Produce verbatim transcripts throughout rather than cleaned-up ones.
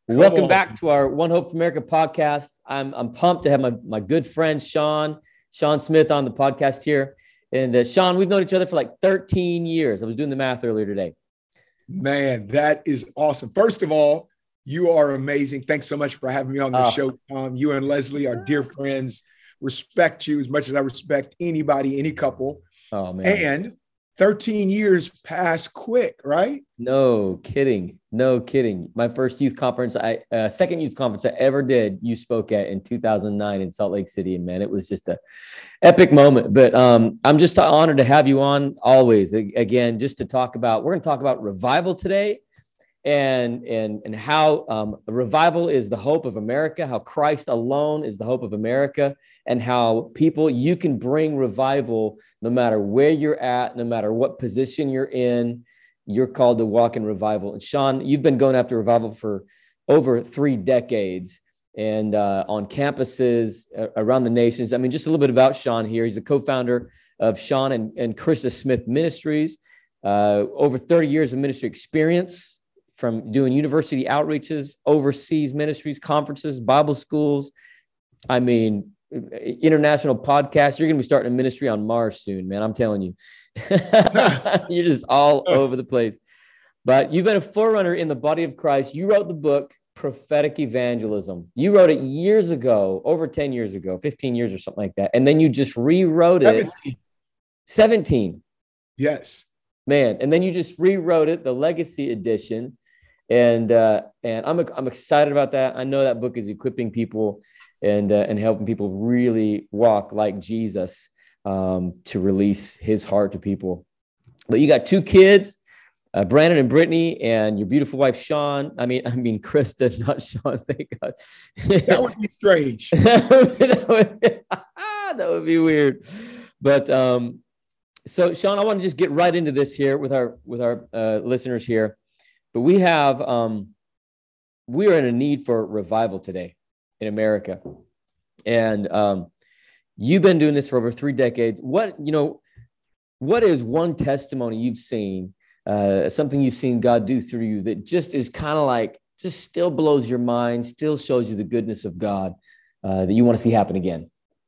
Come Welcome on. back to our One Hope for America podcast. I'm I'm pumped to have my, my good friend Sean, Sean Smith on the podcast here. And uh, Sean, we've known each other for like thirteen years. I was doing the math earlier today. Man, that is awesome. First of all, you are amazing. Thanks so much for having me on the Oh. show, Tom. You and Leslie are dear friends. Respect you as much as I respect anybody, any couple. Oh, man. And thirteen years pass quick, right? No kidding. No kidding. My first youth conference, I uh, second youth conference I ever did, you spoke at in two thousand nine in Salt Lake City. And man, it was just a epic moment. But um, I'm just honored to have you on always. A- again, just to talk about, we're going to talk about revival today and, and, and how um, revival is the hope of America, how Christ alone is the hope of America, and how people, you can bring revival no matter where you're at, no matter what position you're in. You're called to walk in revival. And Sean, you've been going after revival for over three decades and uh, on campuses uh, around the nations. I mean, just a little bit about Sean here. He's a co-founder of Sean and, and Krista Smith Ministries, uh, over thirty years of ministry experience from doing university outreaches, overseas ministries, conferences, Bible schools. I mean, international podcasts. You're going to be starting a ministry on Mars soon, man. I'm telling you. You're just all over the place. But you've been a forerunner in the body of Christ. You wrote the book, Prophetic Evangelism. You wrote it years ago, over ten years ago, fifteen years or something like that. And then you just rewrote it. seventeen. seventeen. Yes. Man. And then you just rewrote it, the Legacy Edition. And uh, and I'm I'm excited about that. I know that book is equipping people and uh, and helping people really walk like Jesus, um, to release his heart to people. But you got two kids, uh, Brandon and Brittany, and your beautiful wife, Sean. I mean, I mean, Krista, not Sean, thank God. That would be strange. that, would, that would be weird. But um, so Sean, I want to just get right into this here with our, with our uh, listeners here. But we have, um, we are in a need for revival today in America. And um, you've been doing this for over three decades. What, you know, what is one testimony you've seen, uh, something you've seen God do through you that just is kind of like, just still blows your mind, still shows you the goodness of God uh, that you want to see happen again?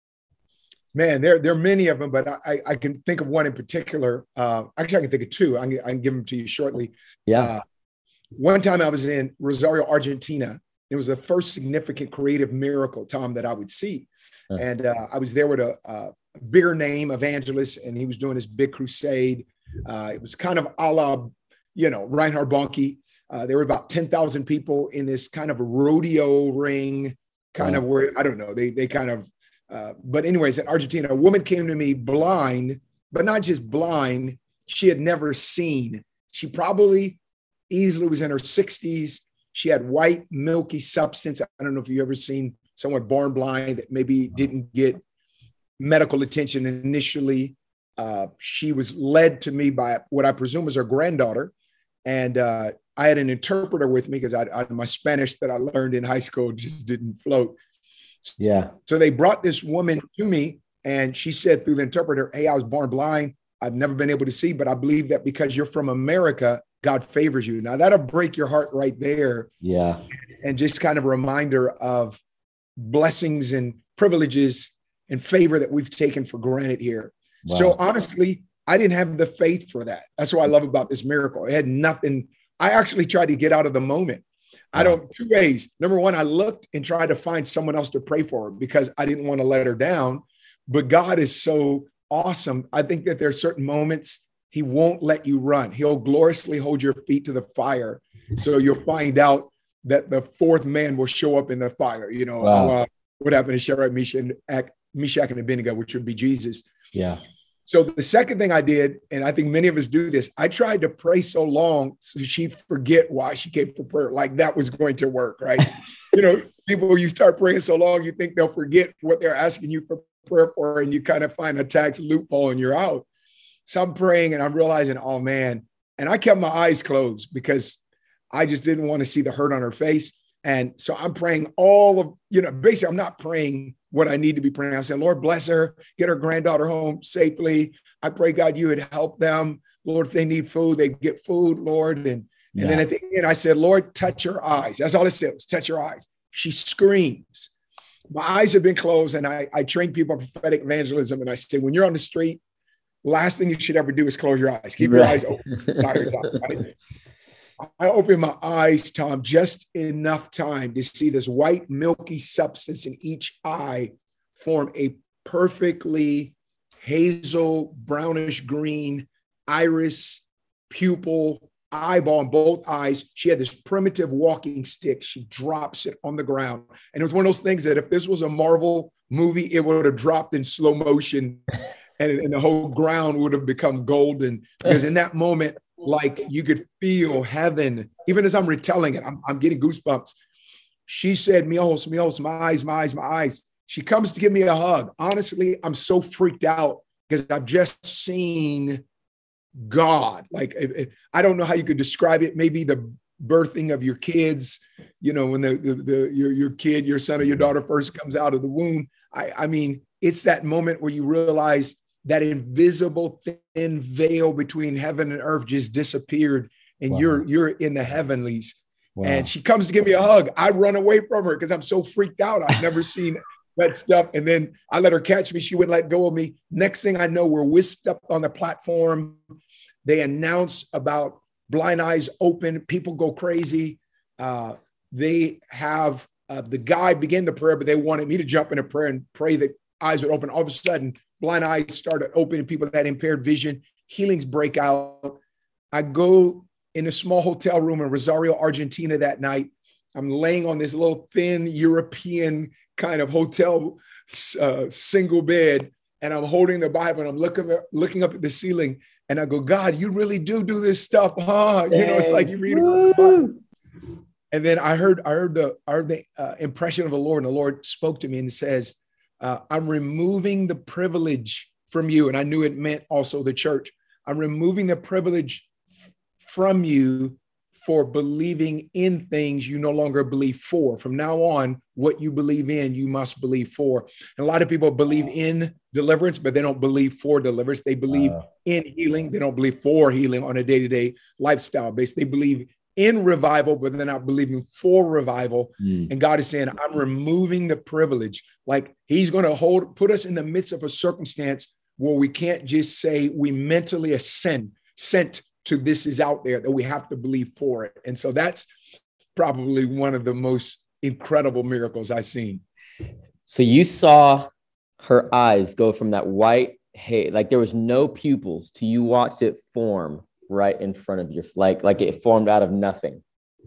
Man, there, there are many of them, but I, I can think of one in particular. Uh, actually, I can think of two. I can, I can give them to you shortly. Yeah. Uh, one time I was in Rosario, Argentina. It was the first significant creative miracle, Tom, that I would see. Huh. And uh, I was there with a, a bigger name evangelist, and he was doing this big crusade. Uh, it was kind of a la, you know, Reinhard Bonnke. Uh, there were about ten thousand people in this kind of a rodeo ring, kind Wow. of where, I don't know, they, they kind of, uh, but anyways, in Argentina, a woman came to me blind, but not just blind. She had never seen. She probably easily was in her sixties. She had white, milky substance. I don't know if you've ever seen someone born blind that maybe didn't get medical attention initially. Uh, she was led to me by what I presume was her granddaughter. And uh, I had an interpreter with me because I, I, my Spanish that I learned in high school just didn't float. Yeah. So they brought this woman to me, and she said through the interpreter, "Hey, I was born blind. I've never been able to see, but I believe that because you're from America, God favors you." Now that'll break your heart right there. Yeah. And just kind of a reminder of blessings and privileges and favor that we've taken for granted here. Wow. So honestly, I didn't have the faith for that. That's what I love about this miracle. It had nothing. I actually tried to get out of the moment. I don't, two ways. Number one, I looked and tried to find someone else to pray for her because I didn't want to let her down. But God is so awesome. I think that there are certain moments he won't let you run. He'll gloriously hold your feet to the fire. So you'll find out that the fourth man will show up in the fire. You know, Wow. uh, what happened to Shadrach, Meshach, Meshach, and Abednego, which would be Jesus. Yeah. So the second thing I did, and I think many of us do this, I tried to pray so long so she'd forget why she came for prayer. Like that was going to work, right? You know, people, you start praying so long, you think they'll forget what they're asking you for prayer for, and you kind of find a tax loophole and you're out. So I'm praying and I'm realizing, oh man. And I kept my eyes closed because I just didn't want to see the hurt on her face. And so I'm praying all of, you know, basically I'm not praying what I need to be praying. I said, Lord, bless her, get her granddaughter home safely. I pray, God, you would help them. Lord, if they need food, they get food, Lord. And And yeah. then at the end, I said, Lord, touch her eyes. That's all it said was touch her eyes. She screams. My eyes have been closed, and I, I train people on prophetic evangelism. And I say, when you're on the street, last thing you should ever do is close your eyes. Keep right. your eyes open the entire time. Right? I opened my eyes, Tom, just enough time to see this white, milky substance in each eye form a perfectly hazel, brownish green iris, pupil, eyeball in both eyes. She had this primitive walking stick. She drops it on the ground. And it was one of those things that if this was a Marvel movie, it would have dropped in slow motion and, and the whole ground would have become golden. Because in that moment, like you could feel heaven, even as I'm retelling it, I'm, I'm getting goosebumps. She said, Mijos, Mijos, my eyes, my eyes, my eyes. She comes to give me a hug. Honestly, I'm so freaked out because I've just seen God. Like, I don't know how you could describe it. Maybe the birthing of your kids, you know, when the, the, the your, your kid, your son or your daughter first comes out of the womb. I, I mean, it's that moment where you realize that invisible thin veil between heaven and earth just disappeared, and wow. you're you're in the heavenlies. Wow. And she comes to give me a hug. I run away from her because I'm so freaked out. I've never seen that stuff. And then I let her catch me. She wouldn't let go of me. Next thing I know, we're whisked up on the platform. They announce about Blind Eyes Open. People go crazy. Uh, they have uh, the guy begin the prayer, but they wanted me to jump in a prayer and pray that eyes would open. All of a sudden, blind eyes started opening. People that had impaired vision, healings break out. I go in a small hotel room in Rosario, Argentina that night. I'm laying on this little thin European kind of hotel uh, single bed, and I'm holding the Bible and I'm looking, looking up at the ceiling. And I go, God, you really do do this stuff, huh? You know, it's like you read it. And then I heard, I heard the, I heard the uh, impression of the Lord, and the Lord spoke to me and says, uh, I'm removing the privilege from you. And I knew it meant also the church. I'm removing the privilege from you for believing in things you no longer believe for. From now on, what you believe in, you must believe for. And a lot of people believe in deliverance, but they don't believe for deliverance. They believe uh, in healing. They don't believe for healing on a day-to-day lifestyle base. They believe in revival, but they're not believing for revival. Mm. And God is saying, I'm removing the privilege. Like he's going to hold, put us in the midst of a circumstance where we can't just say we mentally ascend, sent to this is out there, that we have to believe for it. And so that's probably one of the most incredible miracles I've seen. So you saw her eyes go from that white haze, like there was no pupils, to you watched it form right in front of your, like, like it formed out of nothing.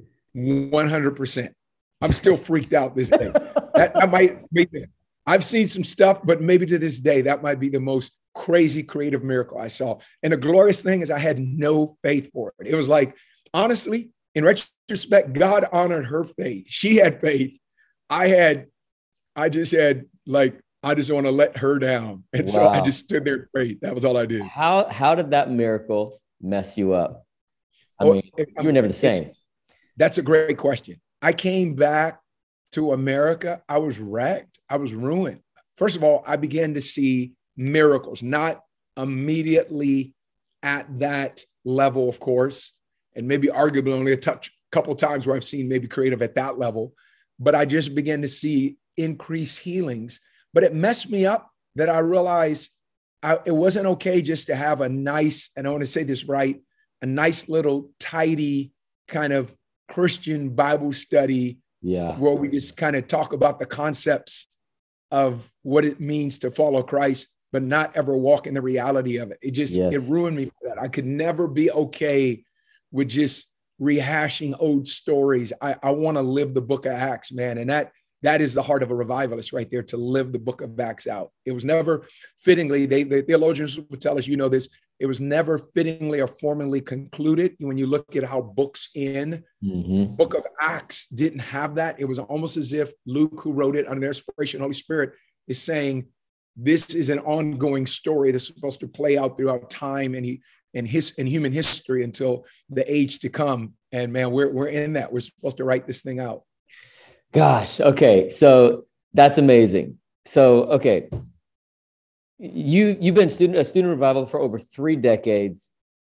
one hundred percent. I'm still freaked out this day. That, that might be, I've seen some stuff, but maybe to this day, that might be the most crazy creative miracle I saw. And the glorious thing is I had no faith for it. It was like, honestly, in retrospect, God honored her faith. She had faith. I had, I just had like, I just want to let her down. And wow. so I just stood there and prayed. That was all I did. How, how did that miracle mess you up? I well, mean, it, you were never the same. That's a great question. I came back to America. I was wrecked. I was ruined. First of all, I began to see miracles, not immediately at that level, of course, and maybe arguably only a touch, couple of times where I've seen maybe creative at that level, but I just began to see increased healings. But it messed me up that I realized I, it wasn't okay just to have a nice, and I want to say this right, a nice little tidy kind of Christian Bible study, yeah, where we just kind of talk about the concepts of what it means to follow Christ, but not ever walk in the reality of it. It just, yes. it ruined me for that. I could never be okay with just rehashing old stories. I, I want to live the book of Acts, man. And that, that is the heart of a revivalist right there, to live the book of Acts out. It was never fittingly, they, the theologians would tell us, you know this, it was never fittingly or formally concluded. When you look at how books in mm-hmm. book of Acts didn't have that. It was almost as if Luke, who wrote it under the inspiration of the Holy Spirit, is saying, this is an ongoing story that's supposed to play out throughout time and he, and his and human history until the age to come. And man, we're we're in that. We're supposed to write this thing out. Gosh. Okay. So that's amazing. So, okay. You, you've been student, a student revival for over three decades.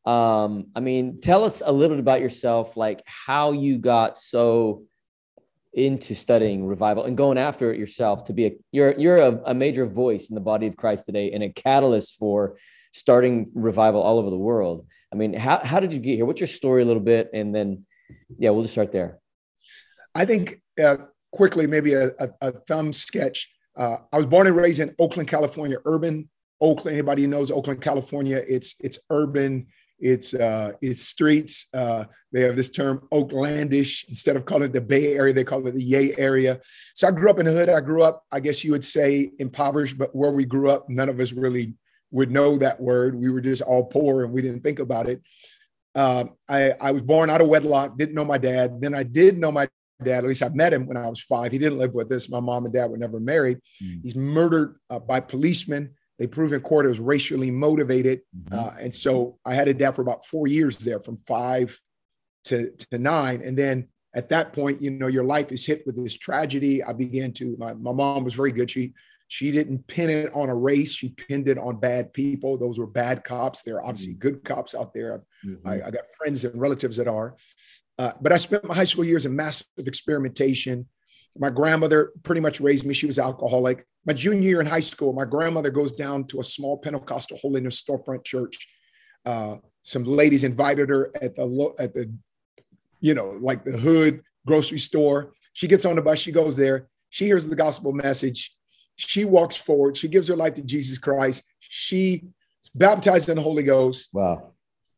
Um, I mean, tell us a little bit about yourself, like how you got so into studying revival and going after it yourself to be a, you're, you're a, a major voice in the body of Christ today and a catalyst for starting revival all over the world. I mean, how, how did you get here? What's your story a little bit? And then, yeah, we'll just start there. I think uh, quickly, maybe a, a, a thumb sketch. Uh, I was born and raised in Oakland, California, urban Oakland. Anybody who knows Oakland, California, it's, it's urban. It's uh, it's streets. Uh, they have this term Oaklandish. Instead of calling it the Bay Area, they call it the Yay area. So I grew up in the hood. I grew up, I guess you would say, impoverished, but where we grew up, none of us really would know that word. We were just all poor and we didn't think about it. Uh, I, I was born out of wedlock, didn't know my dad. Then I did know my dad. At least I met him when I was five. He didn't live with us. My mom and dad were never married. Mm. He's murdered uh, by policemen. They proved in court it was racially motivated. Mm-hmm. Uh, and so I had a dad for about four years there, from five to, to nine. And then at that point, you know, your life is hit with this tragedy. I began to, my, my mom was very good. She, she didn't pin it on a race. She pinned it on bad people. Those were bad cops. There are obviously mm-hmm. good cops out there. Mm-hmm. I, I got friends and relatives that are. Uh, but I spent my high school years in massive experimentation. My grandmother pretty much raised me. She was alcoholic. My junior year in high school, my grandmother goes down to a small Pentecostal holiness storefront church. Uh, some ladies invited her at the, at the, you know, like the hood grocery store. She gets on the bus. She goes there. She hears the gospel message. She walks forward. She gives her life to Jesus Christ. She is baptized in the Holy Ghost. Wow.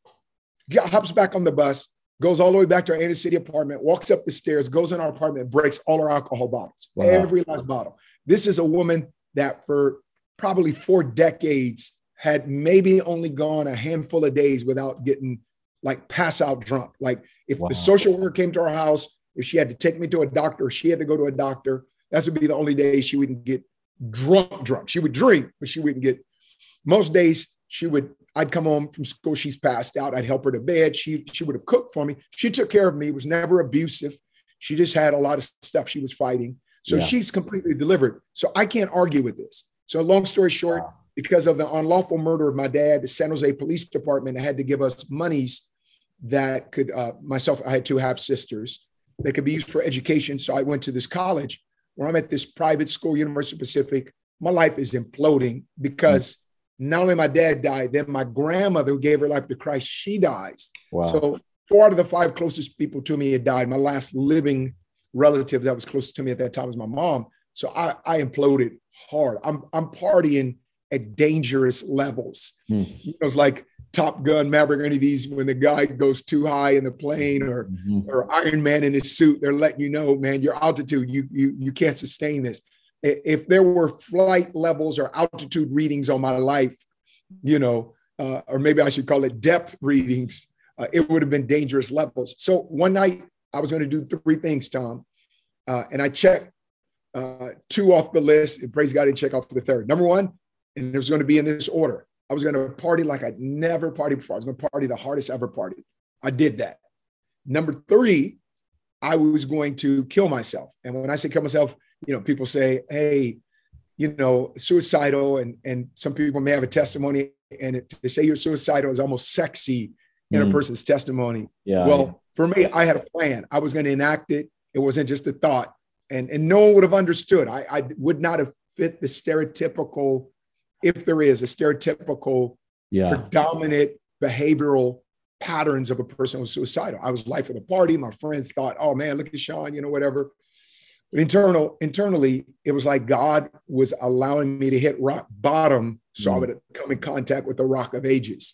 Hops back on the bus, goes all the way back to our inner city apartment, walks up the stairs, goes in our apartment, breaks all our alcohol bottles, wow. every last bottle. This is a woman that for probably four decades had maybe only gone a handful of days without getting like pass out drunk. Like if wow. the social worker came to our house, if she had to take me to a doctor, or she had to go to a doctor, that would be the only day she wouldn't get drunk, drunk. She would drink, but she wouldn't get, most days she would, I'd come home from school, she's passed out. I'd help her to bed. She, she would have cooked for me. She took care of me, was never abusive. She just had a lot of stuff she was fighting. So yeah. she's completely delivered. So I can't argue with this. So long story short, wow. because of the unlawful murder of my dad, the San Jose Police Department had to give us monies that could, uh, myself, I had two half sisters that could be used for education. So I went to this college where I'm at this private school, University of Pacific. My life is imploding because mm-hmm. not only my dad died, then my grandmother who gave her life to Christ, she dies. Wow. So four out of the five closest people to me had died. My last living relative that was close to me at that time was my mom. So I, I imploded hard. I'm, I'm partying at dangerous levels. Mm. You know, it's like Top Gun, Maverick, or any of these, when the guy goes too high in the plane, or, mm-hmm. or Iron Man in his suit, they're letting you know, man, your altitude, you, you, you can't sustain this. If there were flight levels or altitude readings on my life, you know, uh, or maybe I should call it depth readings, uh, it would have been dangerous levels. So one night I was going to do three things, Tom, uh, and I checked uh, two off the list, and praise God, I didn't check off the third. Number one, and it was going to be in this order. I was going to party like I'd never partied before. I was going to party the hardest ever party. I did that. Number three, I was going to kill myself. And when I say kill myself, you know, people say, hey, you know, suicidal. And, and some people may have a testimony, and it, to say you're suicidal is almost sexy in mm. a person's testimony. Yeah. Well, for me, I had a plan. I was going to enact it. It wasn't just a thought. And, and no one would have understood. I, I would not have fit the stereotypical, if there is a stereotypical, yeah. predominant behavioral patterns of a person who's suicidal. I was life of the party. My friends thought, oh man, look at Sean, you know, whatever. But internal, internally, it was like God was allowing me to hit rock bottom so mm. I would come in contact with the rock of ages.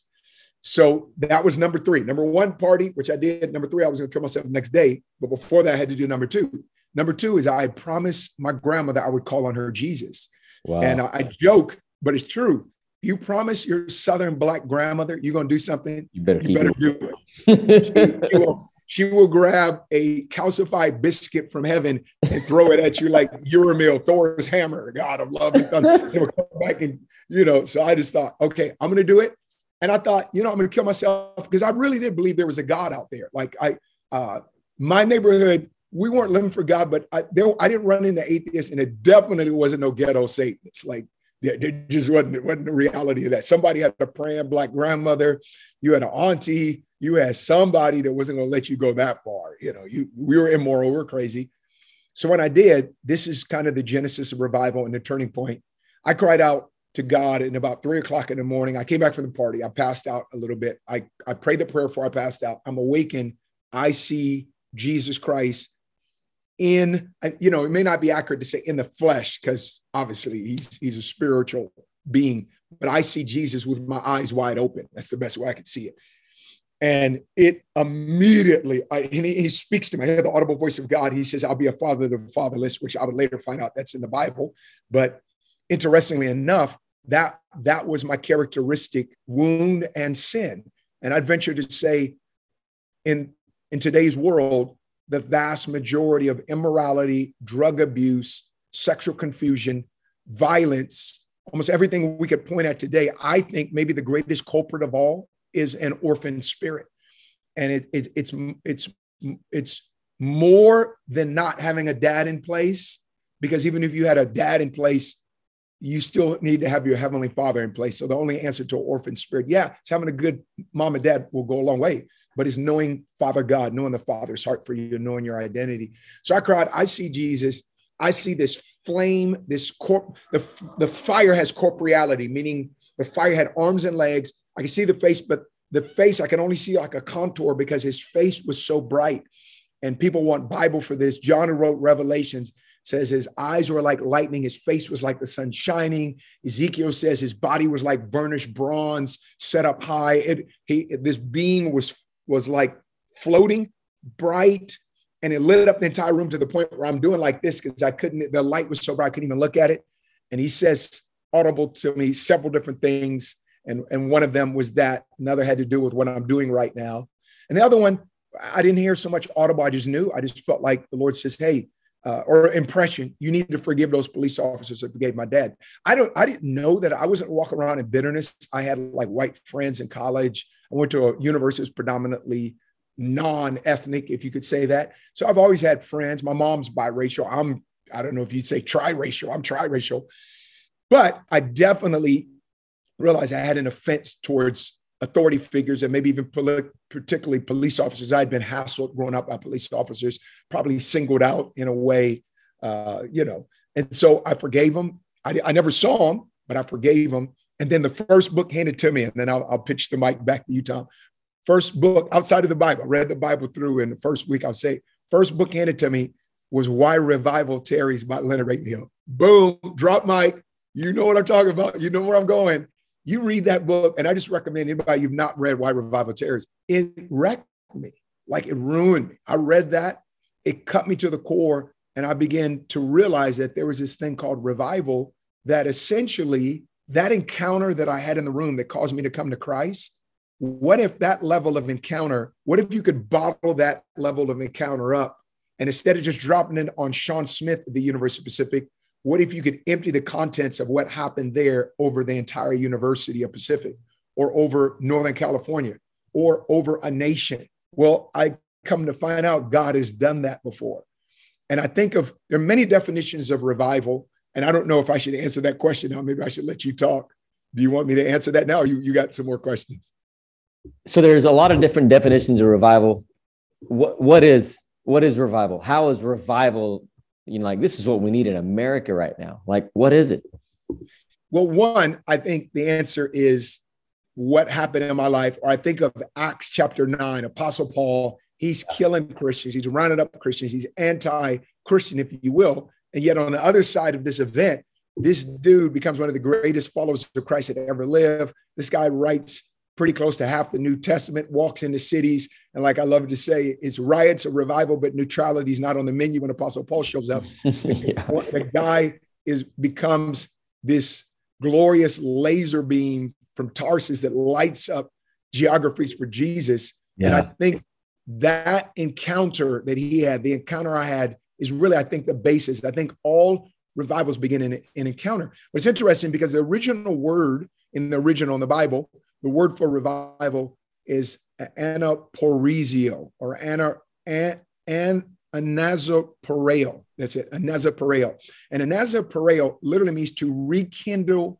So that was number three. Number one, party, which I did. Number three, I was going to kill myself the next day. But before that, I had to do number two. Number two is I had promised my grandmother I would call on her Jesus. Wow. And I, I joke, but it's true. You promise your Southern Black grandmother you're going to do something, you better, you better do it. she, she, will, she will grab a calcified biscuit from heaven and throw it at you like Uremil, Thor's hammer, God of love and thunder. It will come back and, you know, so I just thought, okay, I'm going to do it. And I thought, you know, I'm going to kill myself because I really did believe there was a God out there. Like I, uh, my neighborhood, we weren't living for God, but I, there, I didn't run into atheists, and it definitely wasn't no ghetto Satanists. Like, There, there just wasn't, wasn't the reality of that. Somebody had a praying black grandmother. You had an auntie. You had somebody that wasn't going to let you go that far. You know, you we were immoral. We were crazy. So when I did, this is kind of the genesis of revival and the turning point. I cried out to God at about three o'clock in the morning. I came back from the party. I passed out a little bit. I, I prayed the prayer before I passed out. I'm awakened. I see Jesus Christ in, you know, it may not be accurate to say in the flesh, because obviously he's, he's a spiritual being, but I see Jesus with my eyes wide open. That's the best way I could see it. And it immediately, I, and he, he speaks to me. I hear the audible voice of God. He says, I'll be a father to the fatherless, which I would later find out that's in the Bible. But interestingly enough, that, that was my characteristic, wound and sin. And I'd venture to say in, in today's world, the vast majority of immorality, drug abuse, sexual confusion, violence, almost everything we could point at today, I think maybe the greatest culprit of all is an orphan spirit. And it, it, it's, it's, it's more than not having a dad in place, because even if you had a dad in place, you still need to have your heavenly father in place. So the only answer to an orphan spirit, yeah, it's having a good mom and dad will go a long way, but it's knowing Father God, knowing the Father's heart for you, knowing your identity. So I cried, I see Jesus. I see this flame, this corp, the, the fire has corporeality, meaning the fire had arms and legs. I can see the face, but the face, I can only see like a contour because his face was so bright. And people want Bible for this. John, who wrote Revelations, says his eyes were like lightning. His face was like the sun shining. Ezekiel says his body was like burnished bronze set up high. It, he, this being was, was like floating bright, and it lit up the entire room to the point where I'm doing like this because I couldn't, the light was so bright, I couldn't even look at it. And he says audible to me several different things. And, and one of them was that. Another had to do with what I'm doing right now. And the other one, I didn't hear so much audible. I just knew. I just felt like the Lord says, hey, uh, or impression, you need to forgive those police officers that forgave my dad. I don't, I didn't know that I wasn't walking around in bitterness. I had like white friends in college. I went to a university that was predominantly non-ethnic, if you could say that. So I've always had friends. My mom's biracial. I'm, I don't know if you'd say triracial. I'm triracial. But I definitely realized I had an offense towards authority figures and maybe even poli- particularly police officers. I'd been hassled growing up by police officers, probably singled out in a way, uh, you know. And so I forgave them. I, I never saw them, but I forgave them. And then the first book handed to me, and then I'll, I'll pitch the mic back to you, Tom. First book outside of the Bible, I read the Bible through in the first week, I'll say, first book handed to me was Why Revival Tarries by Leonard Ravenhill. Boom, drop mic. You know what I'm talking about. You know where I'm going. You read that book, and I just recommend anybody you've not read Why Revival Tarries. It wrecked me, like it ruined me. I read that, it cut me to the core, and I began to realize that there was this thing called revival, that essentially that encounter that I had in the room that caused me to come to Christ. What if that level of encounter, what if you could bottle that level of encounter up, and instead of just dropping it on Sean Smith at the University of Pacific, what if you could empty the contents of what happened there over the entire University of Pacific, or over Northern California, or over a nation? Well, I come to find out God has done that before. And I think of, there are many definitions of revival. And I don't know if I should answer that question now. Maybe I should let you talk. Do you want me to answer that now? Or you, you got some more questions? So there's a lot of different definitions of revival. What, what is, what is revival? How is revival, you know, like, this is what we need in America right now? Like, what is it? Well, one, I think the answer is what happened in my life. Or I think of Acts chapter nine, Apostle Paul, he's killing Christians. He's rounding up Christians. He's anti-Christian, if you will. And yet on the other side of this event, this dude becomes one of the greatest followers of Christ that ever lived. This guy writes pretty close to half the New Testament, walks into cities. And like I love to say, it's riots of revival, but neutrality is not on the menu when Apostle Paul shows up. Yeah. The guy is becomes this glorious laser beam from Tarsus that lights up geographies for Jesus. Yeah. And I think that encounter that he had, the encounter I had, is really, I think, the basis. I think all revivals begin in an encounter. But it's interesting because the original word in the original in the Bible, the word for revival is anaporizio, or ana, an, an, anazopareo. That's it, anazopareo. And anazopareo literally means to rekindle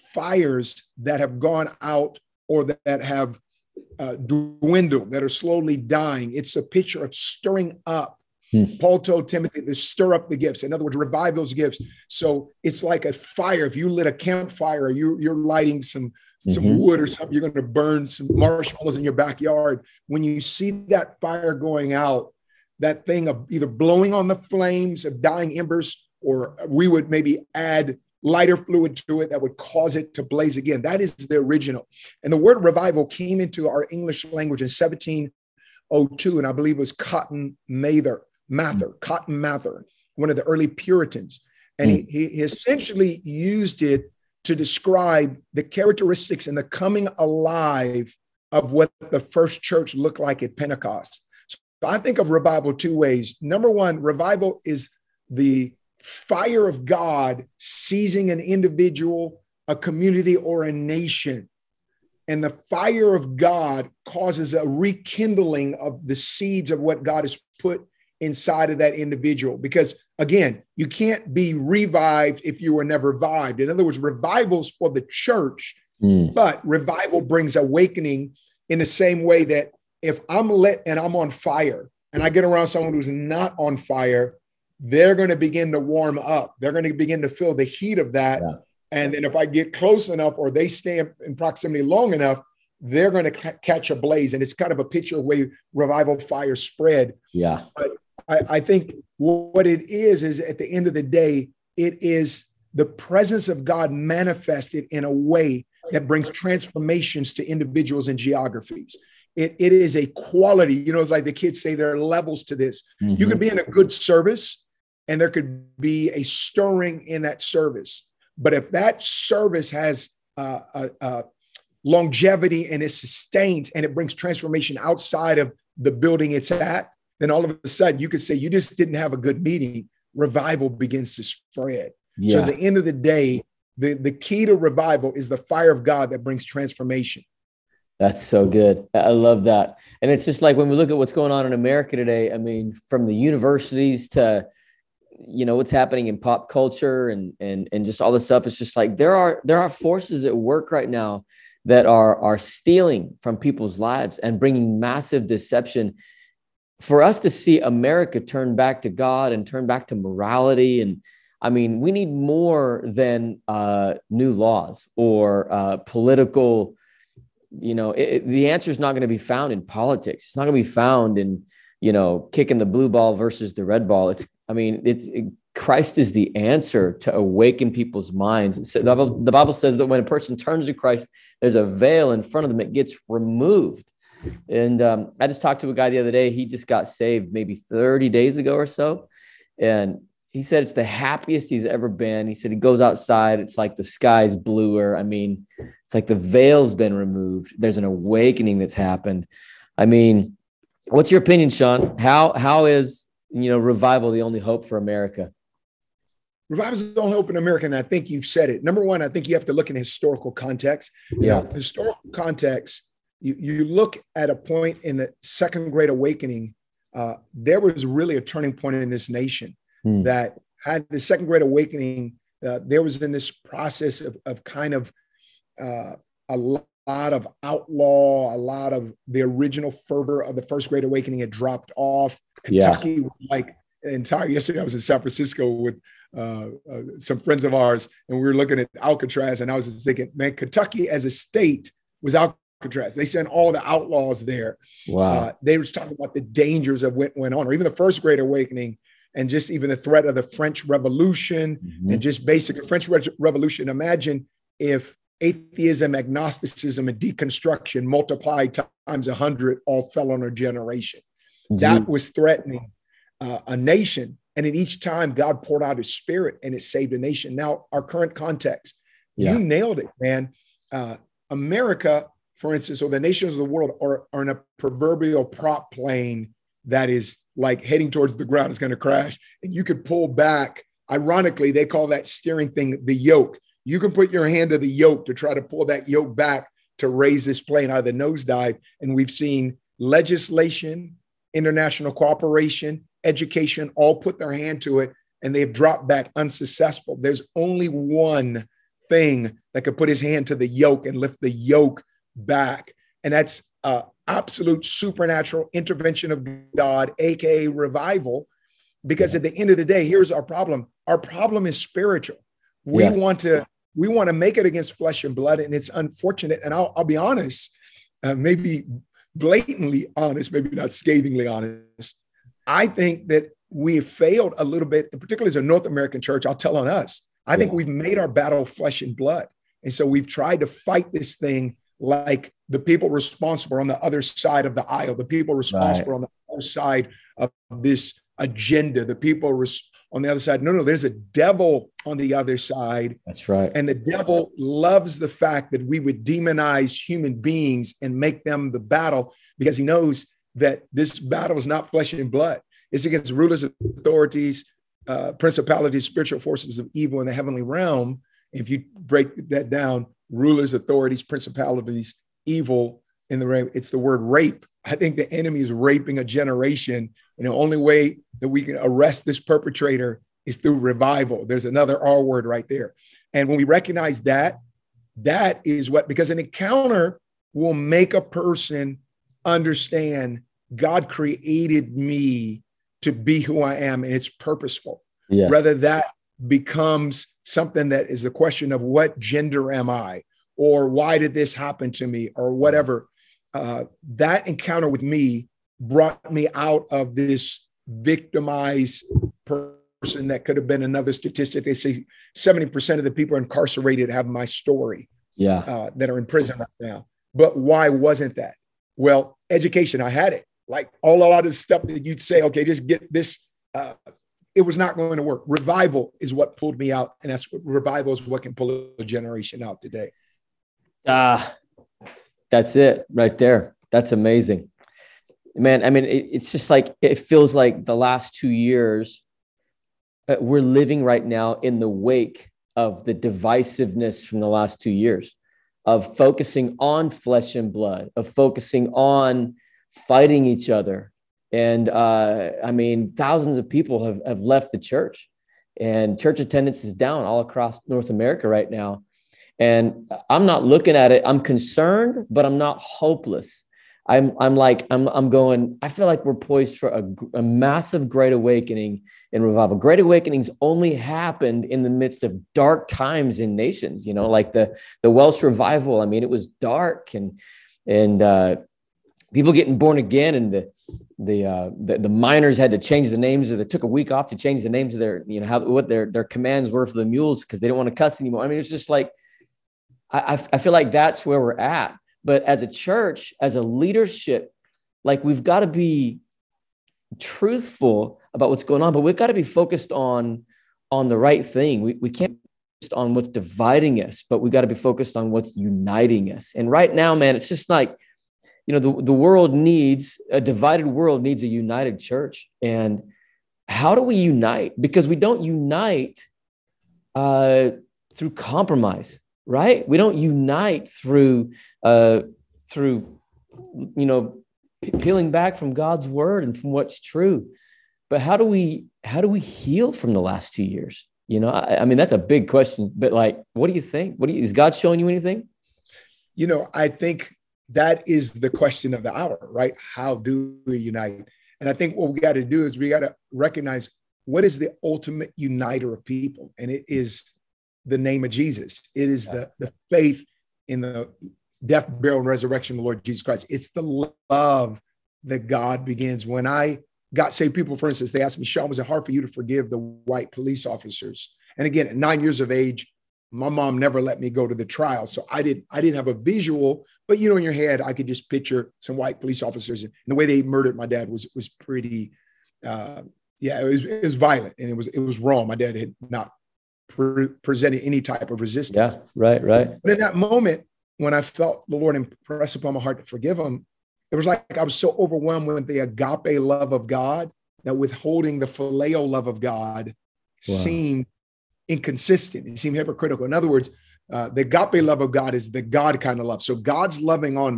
fires that have gone out or that, that have uh, dwindled, that are slowly dying. It's a picture of stirring up. Hmm. Paul told Timothy to stir up the gifts. In other words, revive those gifts. So it's like a fire. If you lit a campfire, you, you're lighting some, some mm-hmm. wood or something, you're going to burn some marshmallows in your backyard. When you see that fire going out, that thing of either blowing on the flames of dying embers, or we would maybe add lighter fluid to it that would cause it to blaze again. That is the original. And the word revival came into our English language in seventeen oh two, and I believe it was Cotton Mather, Mather, mm. Cotton Mather, one of the early Puritans. And mm. he, he essentially used it to describe the characteristics and the coming alive of what the first church looked like at Pentecost. So I think of revival two ways. Number one, revival is the fire of God seizing an individual, a community, or a nation. And the fire of God causes a rekindling of the seeds of what God has put inside of that individual. Because again, you can't be revived if you were never revived. In other words, revival's for the church, mm. but revival brings awakening in the same way that if I'm lit and I'm on fire and I get around someone who's not on fire, they're going to begin to warm up. They're going to begin to feel the heat of that. Yeah. And then if I get close enough or they stay in proximity long enough, they're going to c- catch a blaze. And it's kind of a picture of way revival fire spread. Yeah. But I, I think what it is, is at the end of the day, it is the presence of God manifested in a way that brings transformations to individuals and geographies. It, it is a quality, you know, it's like the kids say there are levels to this. Mm-hmm. You could be in a good service and there could be a stirring in that service. But if that service has uh, uh, uh, longevity and is sustained and it brings transformation outside of the building it's at, then all of a sudden you could say you just didn't have a good meeting. Revival begins to spread. Yeah. So at the end of the day, the, the key to revival is the fire of God that brings transformation. That's so good. I love that. And it's just like when we look at what's going on in America today, I mean, from the universities to, you know, what's happening in pop culture and, and, and just all this stuff. It's just like, there are, there are forces at work right now that are, are stealing from people's lives and bringing massive deception. For us to see America turn back to God and turn back to morality. And I mean, we need more than uh, new laws or uh, political, you know, it, the answer is not going to be found in politics. It's not going to be found in, you know, kicking the blue ball versus the red ball. It's, I mean, it's it, Christ is the answer to awaken people's minds. So the, Bible, the Bible says that when a person turns to Christ, there's a veil in front of them. It gets removed. And um, I just talked to a guy the other day. He just got saved maybe thirty days ago or so. And he said it's the happiest he's ever been. He said he goes outside. It's like the sky's bluer. I mean, it's like the veil's been removed. There's an awakening that's happened. I mean, what's your opinion, Sean? How how is, you know, revival the only hope for America? Revival is the only hope in America, and I think you've said it. Number one, I think you have to look in historical context. You yeah. know, historical context, you, you look at a point in the Second Great Awakening, uh, there was really a turning point in this nation hmm. that had the Second Great Awakening. Uh, there was in this process of, of kind of uh, a lot of outlaw, a lot of the original fervor of the First Great Awakening had dropped off. Kentucky yeah. was like entire, yesterday I was in San Francisco with uh, uh, some friends of ours, and we were looking at Alcatraz, and I was just thinking, man, Kentucky as a state was Alcatraz. They sent all the outlaws there. Wow. Uh, they were talking about the dangers of what went on, or even the First Great Awakening, and just even the threat of the French Revolution, mm-hmm. and just basic the French Re- Revolution. Imagine if atheism, agnosticism, and deconstruction multiplied times a hundred all fell on a generation. Mm-hmm. That was threatening uh, a nation. And in each time, God poured out his spirit and it saved a nation. Now, our current context, yeah. you nailed it, man. Uh, America, for instance, or the nations of the world are, are in a proverbial prop plane that is like heading towards the ground. It's going to crash. And you could pull back. Ironically, they call that steering thing the yoke. You can put your hand to the yoke to try to pull that yoke back to raise this plane out of the nosedive. And we've seen legislation, international cooperation, education, all put their hand to it, and they've dropped back unsuccessful. There's only one thing that could put his hand to the yoke and lift the yoke back. And that's uh, absolute supernatural intervention of God, A K A revival. Because at the end of the day, here's our problem. Our problem is spiritual. We Yeah. want to, we want to make it against flesh and blood. And it's unfortunate. And I'll, I'll be honest, uh, maybe blatantly honest, maybe not scathingly honest. I think that we failed a little bit, particularly as a North American church. I'll tell on us. I Yeah. think we've made our battle flesh and blood. And so we've tried to fight this thing like the people responsible on the other side of the aisle, the people responsible Right. on the other side of this agenda, the people res- on the other side. No, no, there's a devil on the other side. That's right. And the devil loves the fact that we would demonize human beings and make them the battle, because he knows that this battle is not flesh and blood. It's against rulers, authorities, uh, principalities, spiritual forces of evil in the heavenly realm. If you break that down, rulers, authorities, principalities, evil in the realm, it's the word rape. I think the enemy is raping a generation. And the only way that we can arrest this perpetrator is through revival. There's another R word right there. And when we recognize that, that is what, because an encounter will make a person understand God created me to be who I am, and it's purposeful. Yes. Rather that becomes something that is the question of what gender am I, or why did this happen to me, or whatever. Uh, that encounter with me brought me out of this victimized person that could have been another statistic. They say seventy percent of the people incarcerated have my story. Yeah. Uh, that are in prison right now. But why wasn't that? Well, education, I had it. Like all a lot of stuff that you'd say, okay, just get this. Uh, it was not going to work. Revival is what pulled me out. And that's what revival is what can pull a generation out today. Ah, that's it right there. That's amazing, man. I mean, it, it's just like, it feels like the last two years, uh, we're living right now in the wake of the divisiveness from the last two years of focusing on flesh and blood, of focusing on fighting each other. And uh, I mean, thousands of people have, have left the church, and church attendance is down all across North America right now. And I'm not looking at it. I'm concerned, but I'm not hopeless. I'm, I'm like, I'm, I'm going, I feel like we're poised for a, a massive great awakening and revival. Great awakenings only happened in the midst of dark times in nations, you know, like the, the Welsh revival. I mean, it was dark, and, and uh, people getting born again, and the, the, uh, the, the miners had to change the names, or they took a week off to change the names of their, you know, how, what their, their commands were for the mules, because they didn't want to cuss anymore. I mean, it's just like, I, I feel like that's where we're at. But as a church, as a leadership, like we've got to be truthful about what's going on, but we've got to be focused on, on the right thing. We, we can't be focused on what's dividing us, but we got to be focused on what's uniting us. And right now, man, it's just like, you know, the, the world needs, a divided world needs a united church. And how do we unite? Because we don't unite uh, through compromise. Right? We don't unite through, uh, through, you know, p- peeling back from God's word and from what's true. But how do we, how do we heal from the last two years? You know, I, I mean, that's a big question, but like, what do you think? What do you, is God showing you anything? You know, I think that is the question of the hour, right? How do we unite? And I think what we got to do is we got to recognize what is the ultimate uniter of people. And it is the name of Jesus. It is the, the faith in the death, burial, and resurrection of the Lord Jesus Christ. It's the love that God begins. When I got saved, people, for instance, they asked me, Sean, was it hard for you to forgive the white police officers? And again, at nine years of age, my mom never let me go to the trial. So I didn't, I didn't have a visual, but you know, in your head, I could just picture some white police officers, and the way they murdered my dad was, was pretty, uh, yeah, it was, it was violent, and it was, it was wrong. My dad had not Pre- presented any type of resistance. Yeah, right, right. But in that moment, when I felt the Lord impress upon my heart to forgive him, it was like I was so overwhelmed with the agape love of God that withholding the phileo love of God wow. seemed inconsistent. It seemed hypocritical. In other words, uh, the agape love of God is the God kind of love. So God's loving on me.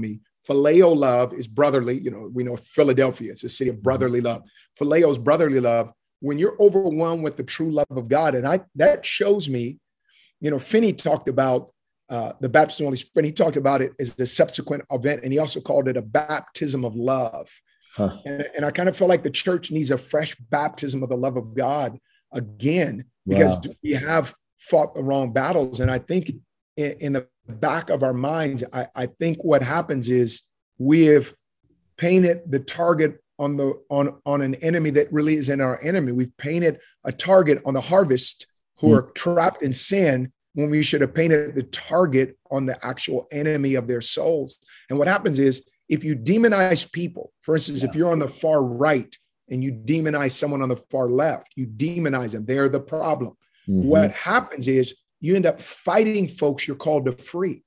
Phileo love is brotherly. You know, we know Philadelphia, it's a city of brotherly love. Phileo is brotherly love. When you're overwhelmed with the true love of God, and I that shows me, you know, Finney talked about uh, the baptism of the Holy Spirit. He talked about it as a subsequent event, and he also called it a baptism of love. Huh. And, and I kind of feel like the church needs a fresh baptism of the love of God again, because wow. we have fought the wrong battles. And I think in, in the back of our minds, I, I think what happens is we have painted the target on the on on an enemy that really isn't our enemy. We've painted a target on the harvest who mm. are trapped in sin, when we should have painted the target on the actual enemy of their souls. And what happens is, if you demonize people, for instance, yeah. if you're on the far right and you demonize someone on the far left, you demonize them, they're the problem. Mm-hmm. What happens is you end up fighting folks you're called to free.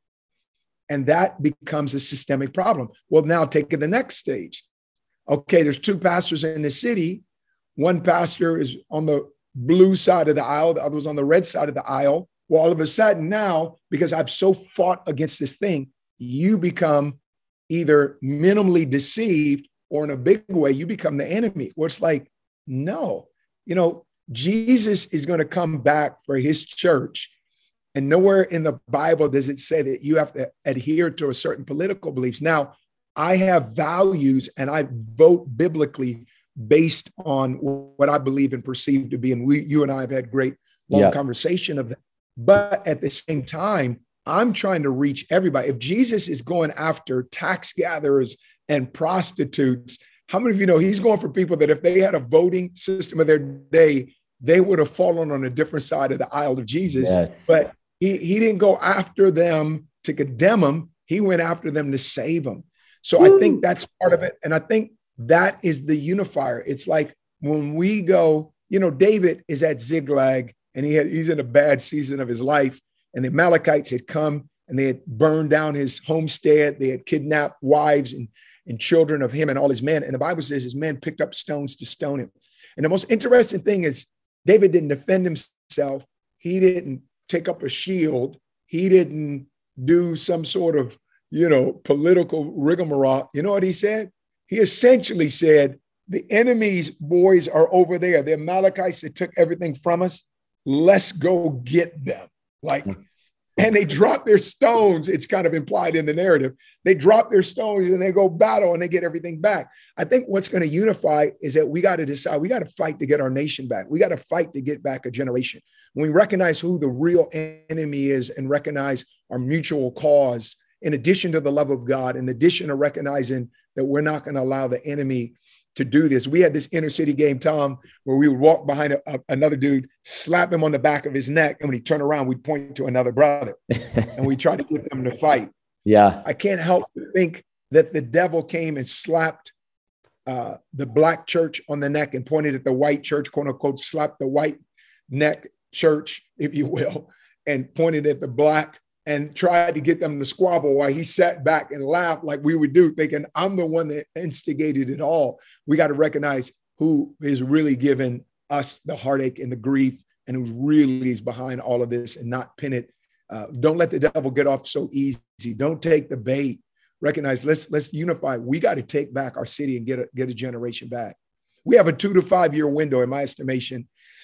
And that becomes a systemic problem. Well, now take it the next stage. Okay, there's two pastors in the city. One pastor is on the blue side of the aisle, the other was on the red side of the aisle. Well, all of a sudden now, because I've so fought against this thing, you become either minimally deceived, or in a big way, you become the enemy. Where it's like, no, you know, Jesus is going to come back for his church. And nowhere in the Bible does it say that you have to adhere to a certain political beliefs. Now, I have values and I vote biblically based on what I believe and perceive to be. And we, you and I have had great long yeah. conversation of that. But at the same time, I'm trying to reach everybody. If Jesus is going after tax gatherers and prostitutes, how many of you know he's going for people that if they had a voting system of their day, they would have fallen on a different side of the aisle of Jesus. Yes. But he, he didn't go after them to condemn them. He went after them to save them. So Woo. I think that's part of it. And I think that is the unifier. It's like when we go, you know, David is at Ziklag and he had, he's in a bad season of his life. And the Amalekites had come and they had burned down his homestead. They had kidnapped wives and, and children of him and all his men. And the Bible says his men picked up stones to stone him. And the most interesting thing is David didn't defend himself. He didn't take up a shield. He didn't do some sort of, you know, political rigmarole. You know what he said? He essentially said, the enemy's boys are over there. The Amalekites that took everything from us. Let's go get them. Like, and they drop their stones. It's kind of implied in the narrative. They drop their stones and they go battle and they get everything back. I think what's going to unify is that we got to decide, we got to fight to get our nation back. We got to fight to get back a generation. When we recognize who the real enemy is and recognize our mutual cause, in addition to the love of God, in addition to recognizing that we're not going to allow the enemy to do this. We had this inner city game, Tom, where we would walk behind a, a, another dude, slap him on the back of his neck. And when he turned around, we'd point to another brother and we tried to get them to fight. Yeah. I can't help but think that the devil came and slapped uh, the black church on the neck and pointed at the white church, quote unquote, slapped the white neck church, if you will, and pointed at the black and tried to get them to squabble while he sat back and laughed like we would do, thinking I'm the one that instigated it all. We got to recognize who is really giving us the heartache and the grief and who really is behind all of this, and not pin it. Uh, don't let the devil get off so easy. Don't take the bait. Recognize, let's let's unify. We got to take back our city and get a, get a generation back. We have a two to five year window, in my estimation,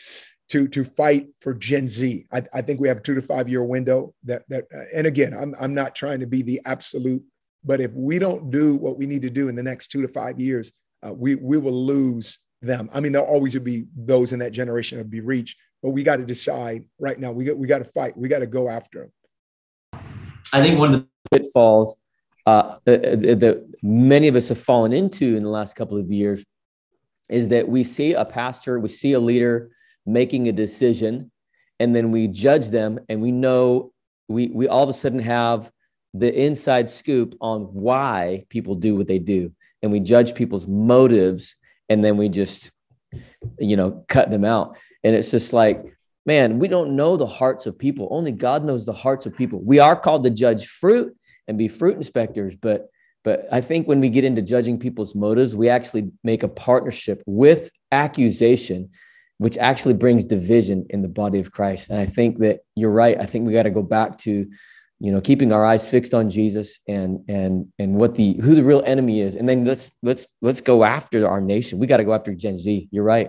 to, to fight for Gen Z. I, I think we have a two to five year window that, that uh, and again, I'm, I'm not trying to be the absolute, but if we don't do what we need to do in the next two to five years, uh, we, we will lose them. I mean, there'll always be those in that generation that will be reached, but we got to decide right now. We got, we got to fight. We got to go after them. I think one of the pitfalls uh, that, that many of us have fallen into in the last couple of years is that we see a pastor, we see a leader making a decision, and then we judge them, and we know we we all of a sudden have the inside scoop on why people do what they do, and we judge people's motives, and then we just, you know, cut them out. And it's just like, man, we don't know the hearts of people. Only God knows the hearts of people. We are called to judge fruit and be fruit inspectors, but but I think when we get into judging people's motives, we actually make a partnership with accusation, which actually brings division in the body of Christ. And I think that you're right. I think we got to go back to, you know, keeping our eyes fixed on Jesus and and and what the who the real enemy is, and then let's let's let's go after our nation. We got to go after Gen Z. You're right.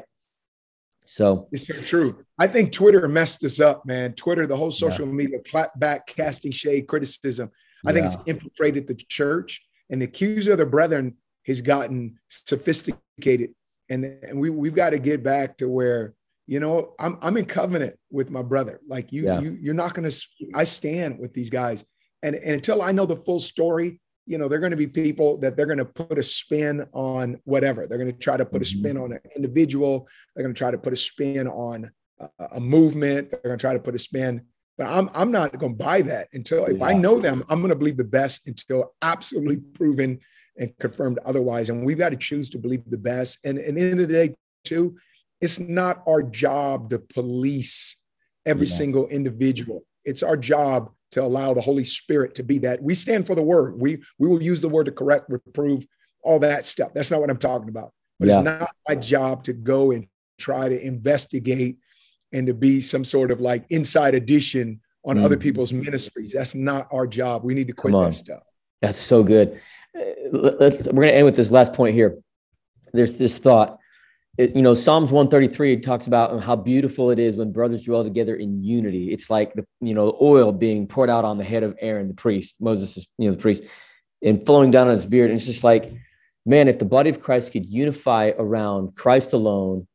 So it's so true. I think Twitter messed us up, man. Twitter, the whole social yeah. media, clap back, casting shade, criticism. I yeah. think it's infiltrated the church, and the accuser of the brethren has gotten sophisticated. And, and we we've got to get back to where, you know, I'm I'm in covenant with my brother. Like you, yeah. you, you're not going to, I stand with these guys. And, and until I know the full story, you know, they're going to be people that they're going to put a spin on whatever. They're going to try to put mm-hmm. a spin on an individual. They're going to try to put a spin on a, a movement. They're going to try to put a spin. But I'm I'm not going to buy that until, if yeah. I know them, I'm going to believe the best until absolutely proven and confirmed otherwise. And we've got to choose to believe the best. And, and at the end of the day, too, it's not our job to police every yeah. single individual. It's our job to allow the Holy Spirit to be that. We stand for the word. We we will use the word to correct, reprove, all that stuff. That's not what I'm talking about. But yeah. it's not my job to go and try to investigate and to be some sort of like inside edition on mm. other people's ministries. That's not our job. We need to quit that stuff. That's so good. Let's, we're going to end with this last point here. There's this thought. It, you know, Psalms one thirty-three talks about how beautiful it is when brothers dwell together in unity. It's like the, you know, oil being poured out on the head of Aaron, the priest, Moses, is, you know, the priest, and flowing down on his beard. And it's just like, man, if the body of Christ could unify around Christ alone,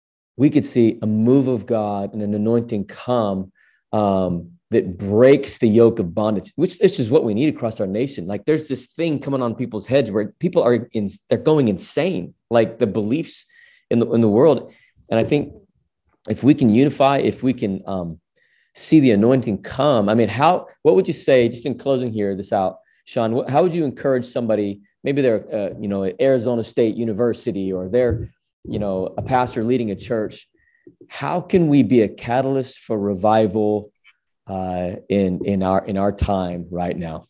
we could see a move of God and an anointing come um, that breaks the yoke of bondage, which is just what we need across our nation. Like there's this thing coming on people's heads where people are in, they're going insane, like the beliefs in the in the world. And I think if we can unify, if we can um, see the anointing come, I mean, how, what would you say, just in closing here, this out, Sean, what, how would you encourage somebody, maybe they're, uh, you know, at Arizona State University, or they're, you know, a pastor leading a church. How can we be a catalyst for revival uh, in, in our, in our time right now?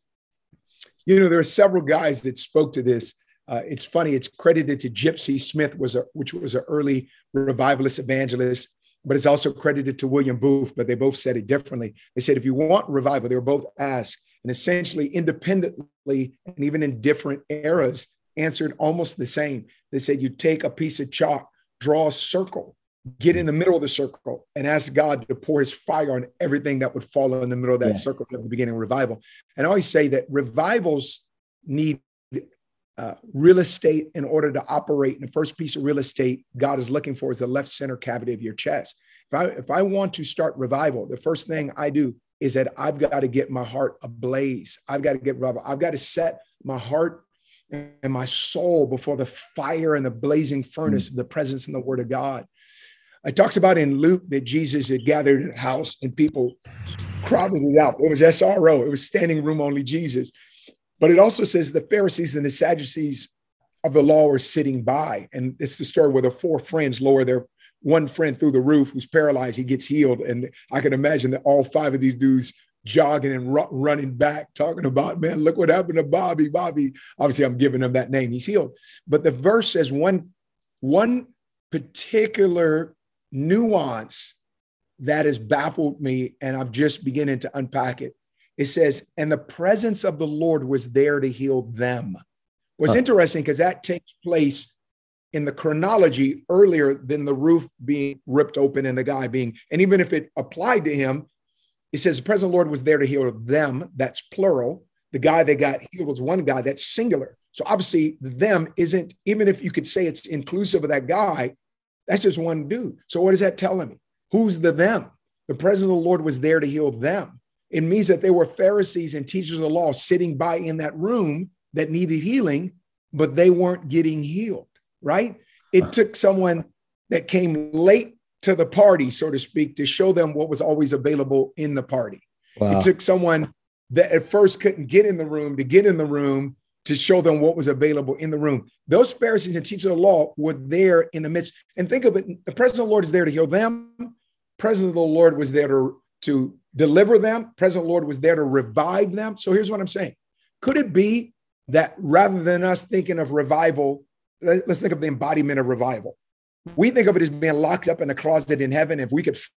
You know, there are several guys that spoke to this. Uh, it's funny. It's credited to Gypsy Smith, was a, which was an early revivalist evangelist, but it's also credited to William Booth, but they both said it differently. They said, if you want revival, they were both asked, and essentially independently and even in different eras answered almost the same. They said, you take a piece of chalk, draw a circle, get in the middle of the circle, and ask God to pour his fire on everything that would fall in the middle of that yeah. circle at the beginning of revival. And I always say that revivals need Uh, real estate in order to operate. And the first piece of real estate God is looking for is the left center cavity of your chest. If I, if I want to start revival, the first thing I do is that I've got to get my heart ablaze. I've got to get revival. I've got to set my heart and my soul before the fire and the blazing furnace mm-hmm. of the presence and the word of God. It talks about in Luke that Jesus had gathered in a house and people crowded it out. It was S R O. It was standing room only Jesus. But it also says the Pharisees and the Sadducees of the law were sitting by. And it's the story where the four friends lower their one friend through the roof who's paralyzed. He gets healed. And I can imagine that all five of these dudes jogging and ru- running back, talking about, man, look what happened to Bobby. Bobby, obviously I'm giving him that name. He's healed. But the verse says one, one particular nuance that has baffled me, and I'm just beginning to unpack it. It says, and the presence of the Lord was there to heal them. What's huh. interesting, because that takes place in the chronology earlier than the roof being ripped open and the guy being, and even if it applied to him, it says the presence of the Lord was there to heal them. That's plural. The guy that got healed was one guy. That's singular. So obviously them isn't, even if you could say it's inclusive of that guy, that's just one dude. So what is that telling me? Who's the them? The presence of the Lord was there to heal them. It means that there were Pharisees and teachers of the law sitting by in that room that needed healing, but they weren't getting healed, right? It took someone that came late to the party, so to speak, to show them what was always available in the party. Wow. It took someone that at first couldn't get in the room to get in the room to show them what was available in the room. Those Pharisees and teachers of the law were there in the midst. And think of it, the presence of the Lord is there to heal them. The presence of the Lord was there to, to deliver them. Presence of the Lord was there to revive them. So here's what I'm saying. Could it be that rather than us thinking of revival, let's think of the embodiment of revival. We think of it as being locked up in a closet in heaven. If we could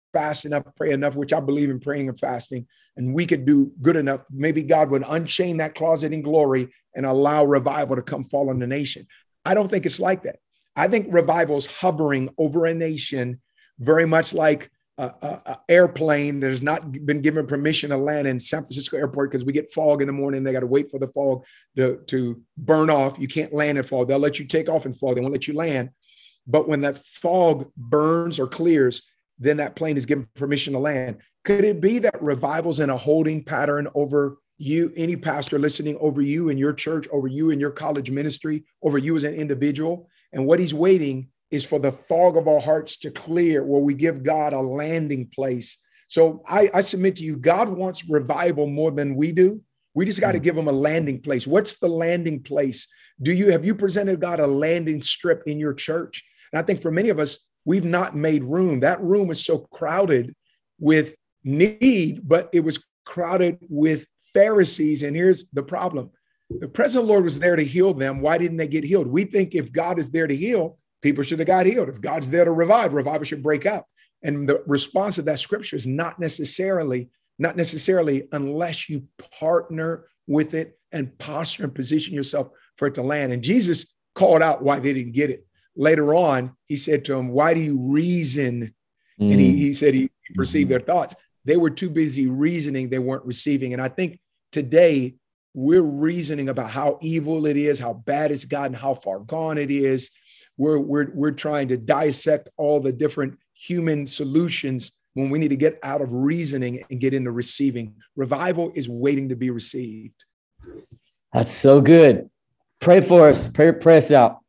fast enough, pray enough, which I believe in praying and fasting, and we could do good enough, maybe God would unchain that closet in glory and allow revival to come fall on the nation. I don't think it's like that. I think revival is hovering over a nation very much like an airplane that has not been given permission to land in San Francisco airport because we get fog in the morning. They got to wait for the fog to, to burn off. You can't land in fog. They'll let you take off in fog. They won't let you land. But when that fog burns or clears, then that plane is given permission to land. Could it be that revival's in a holding pattern over you, any pastor listening, over you in your church, over you in your college ministry, over you as an individual? And what he's waiting is for the fog of our hearts to clear, where we give God a landing place. So I, I submit to you, God wants revival more than we do. We just got to give him a landing place. What's the landing place? Do you, have you presented God a landing strip in your church? And I think for many of us, we've not made room. That room is so crowded with need, but it was crowded with Pharisees. And here's the problem. The present Lord was there to heal them. Why didn't they get healed? We think if God is there to heal, people should have got healed. If God's there to revive, revival should break out. And the response of that scripture is not necessarily, not necessarily unless you partner with it and posture and position yourself for it to land. And Jesus called out why they didn't get it. Later on, he said to them, why do you reason? Mm. And he, he said he perceived mm-hmm. their thoughts. They were too busy reasoning. They weren't receiving. And I think today we're reasoning about how evil it is, how bad it's gotten, how far gone it is. We're, we're, we're trying to dissect all the different human solutions when we need to get out of reasoning and get into receiving. Revival is waiting to be received. That's so good. Pray for us. Pray, pray us out.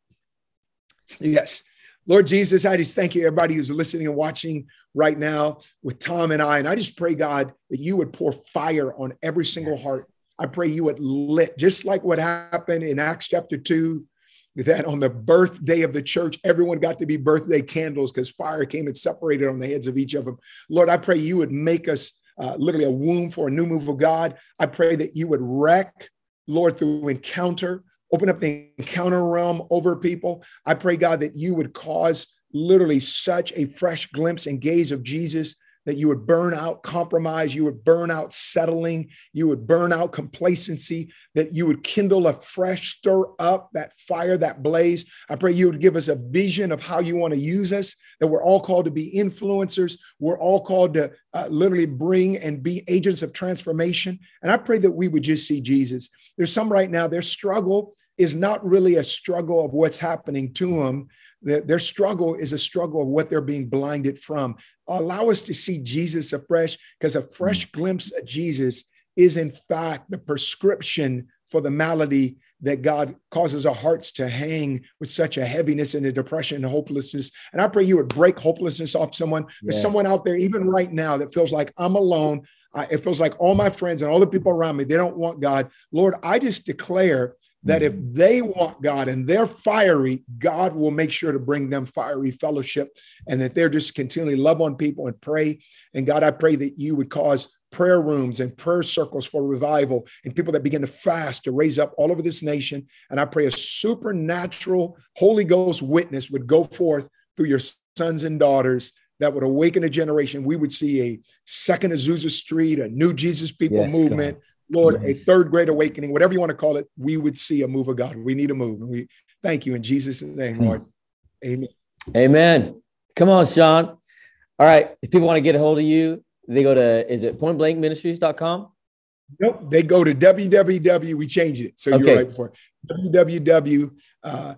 Yes. Lord Jesus, I just thank you, everybody who's listening and watching right now with Tom and I. And I just pray, God, that you would pour fire on every single yes. heart. I pray you would lit, just like what happened in Acts chapter two, that on the birthday of the church, everyone got to be birthday candles because fire came and separated on the heads of each of them. Lord, I pray you would make us uh, literally a womb for a new move of God. I pray that you would wreck, Lord, through encounter, open up the encounter realm over people. I pray, God, that you would cause literally such a fresh glimpse and gaze of Jesus, that you would burn out compromise, you would burn out settling, you would burn out complacency, that you would kindle a fresh, stir up that fire, that blaze. I pray you would give us a vision of how you want to use us, that we're all called to be influencers. We're all called to uh, literally bring and be agents of transformation. And I pray that we would just see Jesus. There's some right now, their struggle is not really a struggle of what's happening to them. Their, their struggle is a struggle of what they're being blinded from. Allow us to see Jesus afresh, because a fresh glimpse of Jesus is in fact the prescription for the malady that God causes our hearts to hang with such a heaviness and a depression and hopelessness. And I pray you would break hopelessness off someone. Yeah. There's someone out there, even right now, that feels like I'm alone. Uh, it feels like all my friends and all the people around me, they don't want God. Lord, I just declare that if they want God and they're fiery, God will make sure to bring them fiery fellowship, and that they're just continually love on people and pray. And God, I pray that you would cause prayer rooms and prayer circles for revival and people that begin to fast to raise up all over this nation. And I pray a supernatural Holy Ghost witness would go forth through your sons and daughters that would awaken a generation. We would see a second Azusa Street, a new Jesus People yes, movement. God. Lord, yes. a third great awakening, whatever you want to call it, we would see a move of God. We need a move. And we thank you in Jesus' name, Lord. Amen. Amen. Come on, Sean. All right. If people want to get a hold of you, they go to, is it point blank ministries dot com? Nope. They go to w w w. We changed it. So okay. You're right before. w w w dot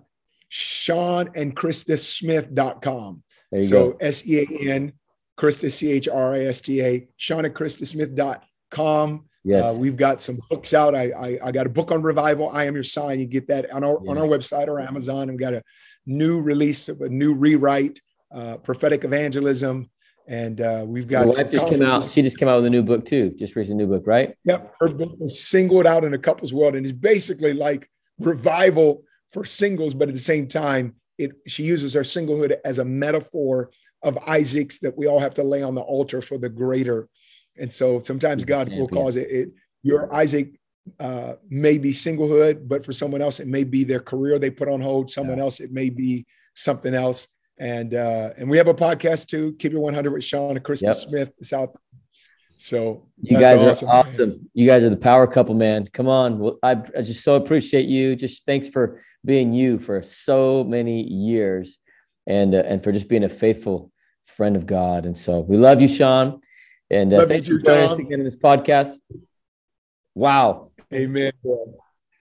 sean and krista smith dot com. So S E A N, Krista, C H R I S T A, sean and krista smith dot com. Yes. Uh, we've got some books out. I, I I got a book on revival. I Am Your Sign. You get that on our yes. on our website or Amazon. We've got a new release of a new rewrite, uh, prophetic evangelism, and uh, we've got. Your wife just came out. She just came out with a new book too. Just released a new book, right? Yep, her book was singled out in a couple's world, and it's basically like revival for singles, but at the same time, it she uses our singlehood as a metaphor of Isaac's that we all have to lay on the altar for the greater. And so sometimes God will cause it, it your Isaac uh, may be singlehood, but for someone else, it may be their career they put on hold. Someone yeah. else, it may be something else. And uh, and we have a podcast too, Keep It one hundred with Sean and Kristen Yep. Smith. It's out. So you guys awesome, are awesome. Man. You guys are the power couple, man. Come on. Well, I, I just so appreciate you. Just thanks for being you for so many years and, uh, and for just being a faithful friend of God. And so we love you, Sean. And uh, love thanks you, for joining Tom. us again in this podcast. Wow. Amen.